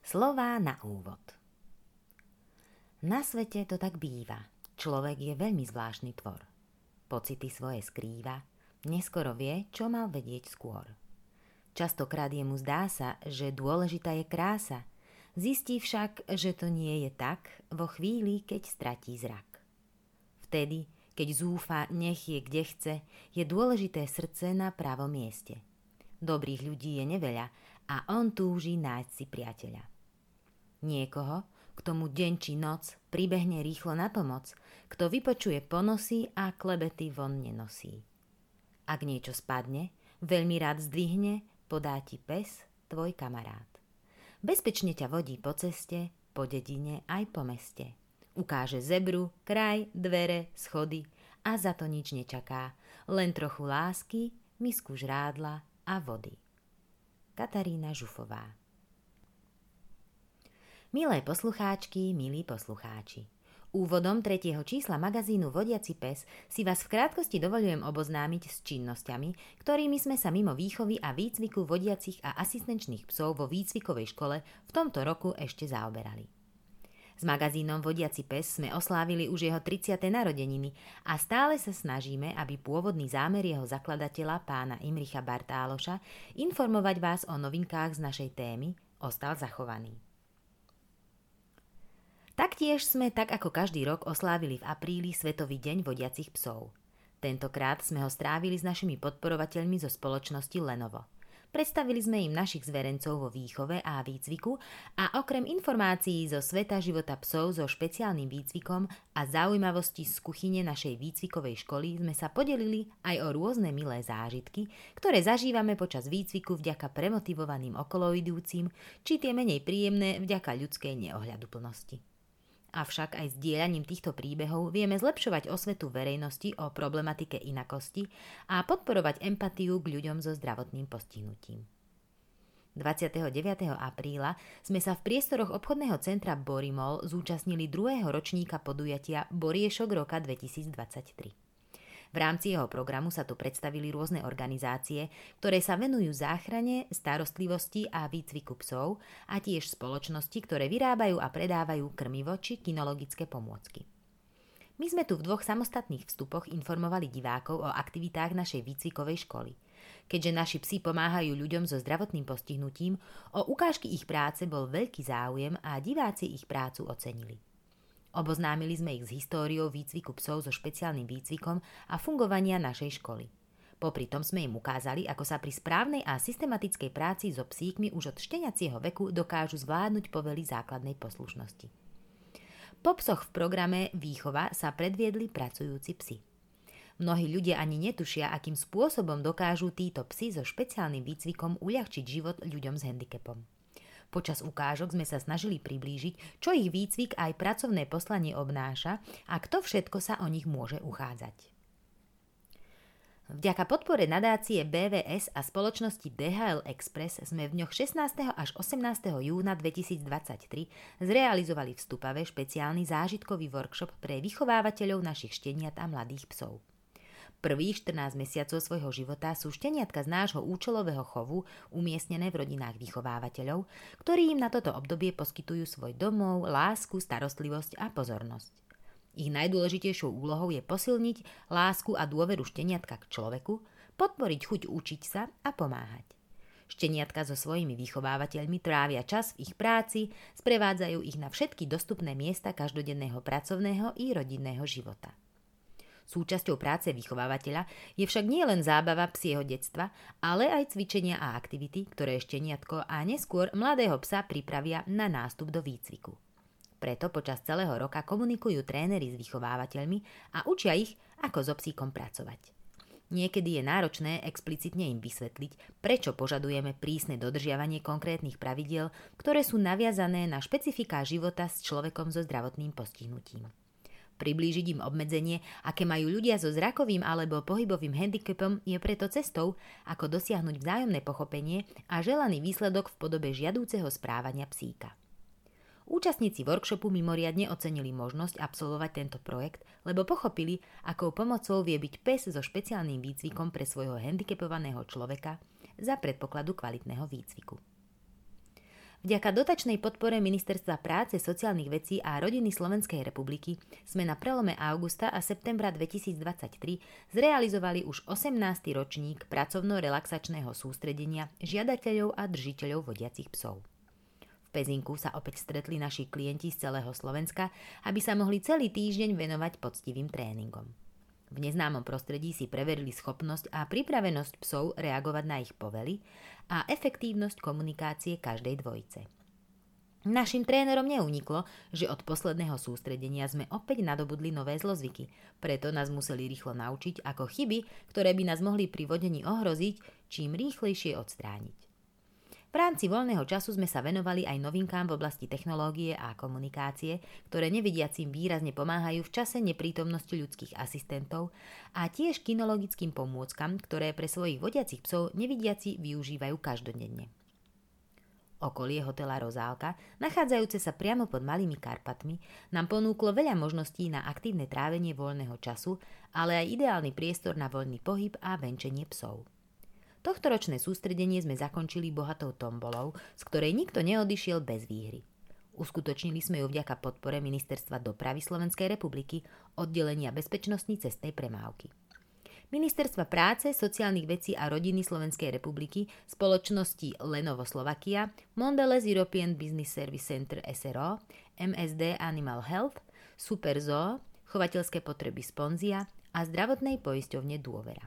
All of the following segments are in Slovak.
Slová na úvod. Na svete to tak býva. Človek je veľmi zvláštny tvor. Pocity svoje skrýva, neskoro vie, čo mal vedieť skôr. Častokrát jemu zdá sa, že dôležitá je krása. Zistí však, že to nie je tak vo chvíli, keď stratí zrak. Vtedy, keď zúfa, nech je kde chce, je dôležité srdce na pravom mieste. Dobrých ľudí je neveľa a on túži nájsť si priateľa. Niekoho, kto mu deň či noc pribehne rýchlo na pomoc, kto vypočuje ponosy a klebety von nenosí. Ak niečo spadne, veľmi rád zdvihne, podá ti pes, tvoj kamarát. Bezpečne ťa vodí po ceste, po dedine aj po meste. Ukáže zebru, kraj, dvere, schody a za to nič nečaká, len trochu lásky, misku žrádla a vody. Katarína Žufová. Milé poslucháčky, milí poslucháči. Úvodom 3. čísla magazínu Vodiaci pes si vás v krátkosti dovoľujem oboznámiť s činnosťami, ktorými sme sa mimo výchovy a výcviku vodiacich a asistenčných psov vo výcvikovej škole v tomto roku ešte zaoberali. S magazínom Vodiaci pes sme oslávili už jeho 30. narodeniny a stále sa snažíme, aby pôvodný zámer jeho zakladateľa, pána Imricha Bartáloša, informovať vás o novinkách z našej témy, ostal zachovaný. Taktiež sme tak ako každý rok oslávili v apríli Svetový deň vodiacich psov. Tentokrát sme ho strávili s našimi podporovateľmi zo spoločnosti Lenovo. Predstavili sme im našich zverencov vo výchove a výcviku a okrem informácií zo sveta života psov so špeciálnym výcvikom a zaujímavosti z kuchyne našej výcvikovej školy sme sa podelili aj o rôzne milé zážitky, ktoré zažívame počas výcviku vďaka premotivovaným okoloidúcim, či tie menej príjemné vďaka ľudskej neohľaduplnosti. Avšak aj zdieľaním týchto príbehov vieme zlepšovať osvetu verejnosti o problematike inakosti a podporovať empatiu k ľuďom so zdravotným postihnutím. 29. apríla sme sa v priestoroch obchodného centra Borimol zúčastnili 2. ročníka podujatia Boriešok roka 2023. V rámci jeho programu sa tu predstavili rôzne organizácie, ktoré sa venujú záchrane, starostlivosti a výcviku psov a tiež spoločnosti, ktoré vyrábajú a predávajú krmivo či kinologické pomôcky. My sme tu v 2 samostatných vstupoch informovali divákov o aktivitách našej výcvikovej školy. Keďže naši psi pomáhajú ľuďom so zdravotným postihnutím, o ukážky ich práce bol veľký záujem a diváci ich prácu ocenili. Oboznámili sme ich s históriou výcviku psov so špeciálnym výcvikom a fungovania našej školy. Popri tom sme im ukázali, ako sa pri správnej a systematickej práci so psíkmi už od šteniacieho veku dokážu zvládnuť povely základnej poslušnosti. Po psoch v programe Výchova sa predviedli pracujúci psi. Mnohí ľudia ani netušia, akým spôsobom dokážu títo psi so špeciálnym výcvikom uľahčiť život ľuďom s handicapom. Počas ukážok sme sa snažili priblížiť, čo ich výcvik aj pracovné poslanie obnáša a kto všetko sa o nich môže uchádzať. Vďaka podpore nadácie BVS a spoločnosti DHL Express sme v dňoch 16. až 18. júna 2023 zrealizovali v Stupave špeciálny zážitkový workshop pre vychovávateľov našich šteniat a mladých psov. Prvých 14 mesiacov svojho života sú šteniatka z nášho účelového chovu umiestnené v rodinách vychovávateľov, ktorí im na toto obdobie poskytujú svoj domov, lásku, starostlivosť a pozornosť. Ich najdôležitejšou úlohou je posilniť lásku a dôveru šteniatka k človeku, podporiť chuť učiť sa a pomáhať. Šteniatka so svojimi vychovávateľmi trávia čas v ich práci, sprevádzajú ich na všetky dostupné miesta každodenného pracovného i rodinného života. Súčasťou práce vychovávateľa je však nie len zábava psieho detstva, ale aj cvičenia a aktivity, ktoré šteniatko a neskôr mladého psa pripravia na nástup do výcviku. Preto počas celého roka komunikujú tréneri s vychovávateľmi a učia ich, ako so psíkom pracovať. Niekedy je náročné explicitne im vysvetliť, prečo požadujeme prísne dodržiavanie konkrétnych pravidiel, ktoré sú naviazané na špecifiká života s človekom so zdravotným postihnutím. Priblížiť im obmedzenie, aké majú ľudia so zrakovým alebo pohybovým handicapom, je preto cestou, ako dosiahnuť vzájomné pochopenie a želaný výsledok v podobe žiadúceho správania psíka. Účastníci workshopu mimoriadne ocenili možnosť absolvovať tento projekt, lebo pochopili, akou pomocou vie byť pes so špeciálnym výcvikom pre svojho handicapovaného človeka za predpokladu kvalitného výcviku. Vďaka dotačnej podpore Ministerstva práce, sociálnych vecí a rodiny Slovenskej republiky sme na prelome augusta a septembra 2023 zrealizovali už 18. ročník pracovno-relaxačného sústredenia žiadateľov a držiteľov vodiacich psov. V Pezinku sa opäť stretli naši klienti z celého Slovenska, aby sa mohli celý týždeň venovať poctivým tréningom. V neznámom prostredí si preverili schopnosť a pripravenosť psov reagovať na ich povely a efektívnosť komunikácie každej dvojice. Našim trénerom neuniklo, že od posledného sústredenia sme opäť nadobudli nové zlozvyky, preto nás museli rýchlo naučiť, ako chyby, ktoré by nás mohli pri vodení ohroziť, čím rýchlejšie odstrániť. V rámci voľného času sme sa venovali aj novinkám v oblasti technológie a komunikácie, ktoré nevidiacim výrazne pomáhajú v čase neprítomnosti ľudských asistentov a tiež kinologickým pomôckam, ktoré pre svojich vodiacich psov nevidiaci využívajú každodenne. Okolie hotela Rozálka, nachádzajúce sa priamo pod Malými Karpatmi, nám ponúklo veľa možností na aktívne trávenie voľného času, ale aj ideálny priestor na voľný pohyb a venčenie psov. Tohtoročné sústredenie sme zakončili bohatou tombolou, z ktorej nikto neodišiel bez výhry. Uskutočnili sme ju vďaka podpore Ministerstva dopravy Slovenskej republiky, oddelenia bezpečnostní cestnej premávky. Ministerstva práce, sociálnych vecí a rodiny Slovenskej republiky, spoločnosti Lenovo Slovakia, Mondelez European Business Service Center SRO, MSD Animal Health, Super Zoo, chovateľské potreby Sponzia a zdravotnej poisťovne Dôvera.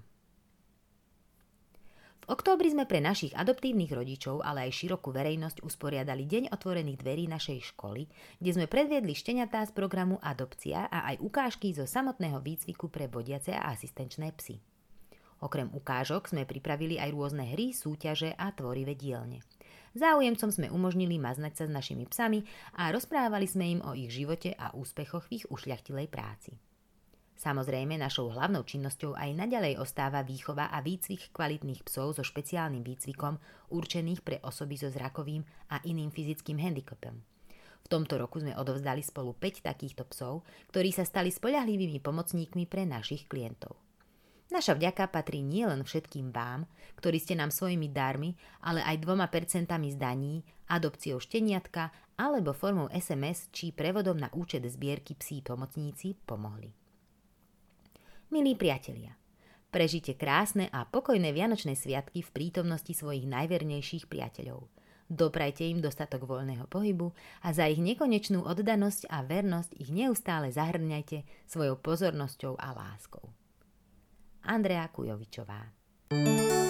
V októbri sme pre našich adoptívnych rodičov, ale aj širokú verejnosť usporiadali Deň otvorených dverí našej školy, kde sme predviedli šteniatá z programu Adopcia a aj ukážky zo samotného výcviku pre vodiace a asistenčné psy. Okrem ukážok sme pripravili aj rôzne hry, súťaže a tvorivé dielne. Záujemcom sme umožnili maznať sa s našimi psami a rozprávali sme im o ich živote a úspechoch v ich ušľachtilej práci. Samozrejme, našou hlavnou činnosťou aj naďalej ostáva výchova a výcvik kvalitných psov so špeciálnym výcvikom určených pre osoby so zrakovým a iným fyzickým handicapom. V tomto roku sme odovzdali spolu 5 takýchto psov, ktorí sa stali spoľahlivými pomocníkmi pre našich klientov. Naša vďaka patrí nielen všetkým vám, ktorí ste nám svojimi darmi, ale aj 2% z daní, adopciou šteniatka alebo formou SMS či prevodom na účet zbierky Psí pomocníci pomohli. Milí priatelia, prežite krásne a pokojné vianočné sviatky v prítomnosti svojich najvernejších priateľov. Doprajte im dostatok voľného pohybu a za ich nekonečnú oddanosť a vernosť ich neustále zahrňajte svojou pozornosťou a láskou. Andrea Kujovičová.